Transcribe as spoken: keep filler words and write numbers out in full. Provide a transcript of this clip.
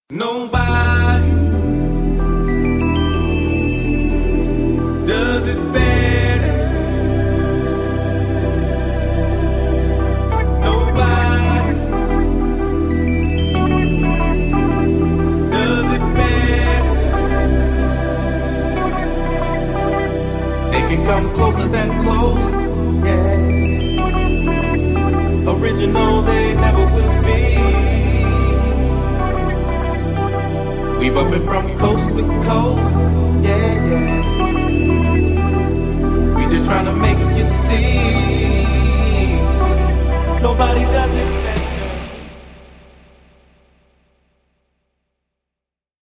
Nobody does it better. Nobody does it better. They can come closer than close.